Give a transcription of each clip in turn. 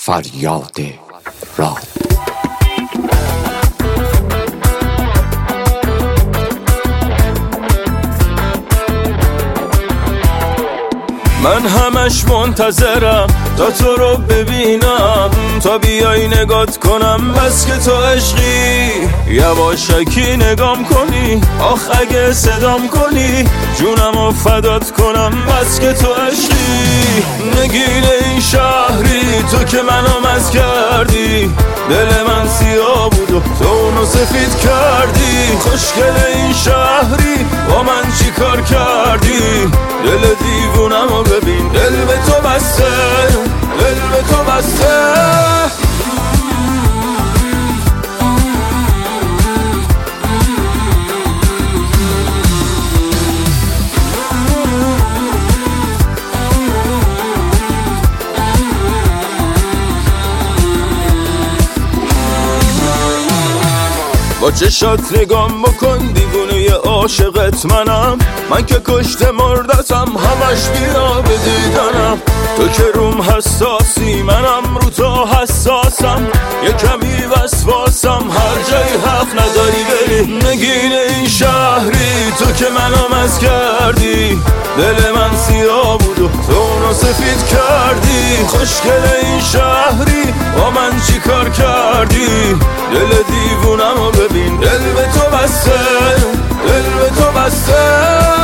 فریاد راه. من همش منتظرم تا تو رو ببینم، تا بیای نگات کنم، بس که تو عشقی. یواشکی نگام کنی، آخ اگه صدام کنی، جونم رو فدات کنم، بس که تو عشقی. نگین این شهری تو که منو مست کردی، دل من سیاه بود و تو اونو سفید کردی. خوشگل این شهری با من چی کار کردی؟ دل دیوونم رو ببین، دل به تو بسته، دل به تو بسته. با چشات نگام بکن، دیوونه عاشقت منم. من که کشته مردتم، همش بیا به دیدنم. تو که روم حساسی، منم رو تو حساسم. یه کمی وسواسم، هر جایی حق نداری بری. نگین این شهری تو که منو مست کردی، دل من سیاه بود و تو اونو سفید کردی. خوشگل این شهری با من چی کار کردی؟ دل دیوونم رو ببین، دل به تو بسته، دل به تو بسته.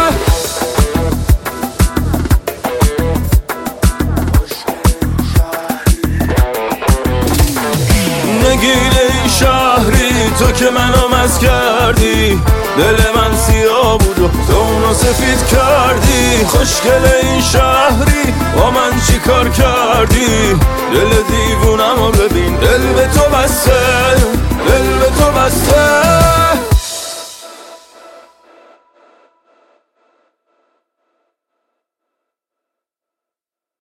نگین این شهری تو که منو مست کردی، دل من سیاه بود و تو اونو سفید کردی. خوشگل این شهری با من چی کار کردی؟ دل دیوونم رو ببین، دل به تو بسته، دل به تو بسته.